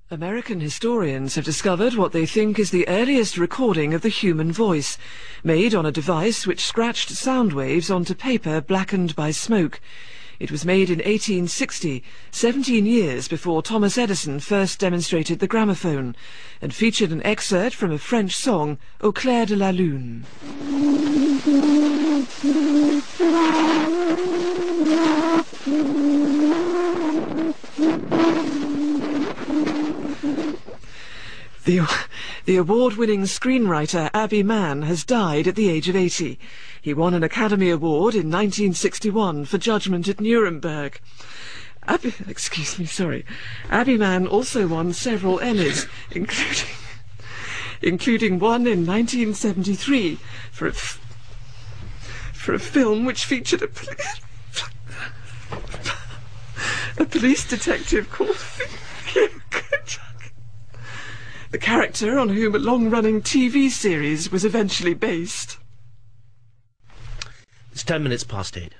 American historians have discovered what they think is the earliest recording of the human voice, made on a device which scratched sound waves onto paper blackened by smoke. It was made in 1860, 17 years before Thomas Edison first demonstrated the gramophone, and featured an excerpt from a French song, Au clair de la lune. The award-winning screenwriter Abbie Mann has died at the age of 80. He won an Academy Award in 1961 for Judgment at Nuremberg. Abbie Mann also won several Emmys, including one in 1973 for a film which featured a police detective called Kim Kojak, the character on whom a long-running TV series was eventually based. It's 10 minutes past 8.